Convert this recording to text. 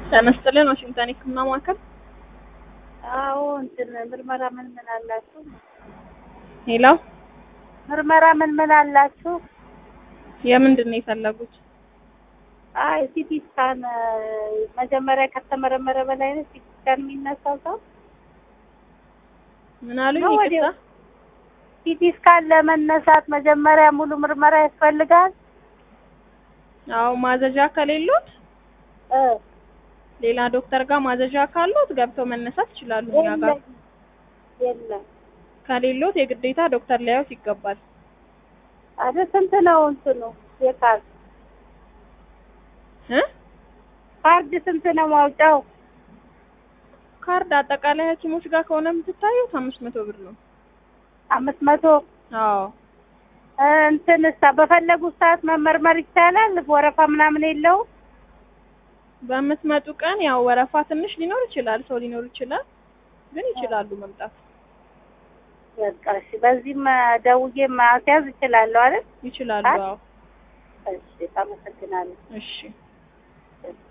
ተመስጥልን ዋሽንግተን ህክምና ማዕከል። አዎ እንትን ምርመራ ምን አላችሁ? ሄሎ ምርመራ ምን አላችሁ? የምንድን ነው የፈለጉት? አይ ሲቲ ስካን መጀመሪያ ከተመረመረ በላይ ነው ሲቲ ስካን የሚነሳው ሰው? ምን አሉኝ? ነው ይቅርታ። ሲቲ ስካን ለመነሳት መጀመሪያ ሙሉ ምርመራ ያስፈልጋል? አዎ ማዘዣ ከሌሎት ሌላ ዶክተር ጋር ማዘዣ ካሉት ገብተው መነሳት ይችላሉ። እኛ ጋር የለም። ከሌሎት የግዴታ ዶክተር ሊያዩት ይገባል። ስንት ነው እንትኑ የካርድ ካርድ ስንት ነው ማውጫው? ካርድ አጠቃላይ ሐኪሞች ጋር ከሆነ የምትታዩት 500 ብር ነው። 500? አዎ። እንትንስ በፈለጉት ሰዓት መመርመር ይቻላል? ወረፋ ምናምን የለውም? በምትመጡ ቀን ያው ወረፋ ትንሽ ሊኖር ይችላል፣ ሰው ሊኖር ይችላል፣ ግን ይችላሉ መምጣት። በቃ እሺ፣ በዚህም ደውዬ ማስያዝ እችላለሁ አይደል? ይችላሉ። አዎ። እሺ፣ አመሰግናለሁ። እሺ።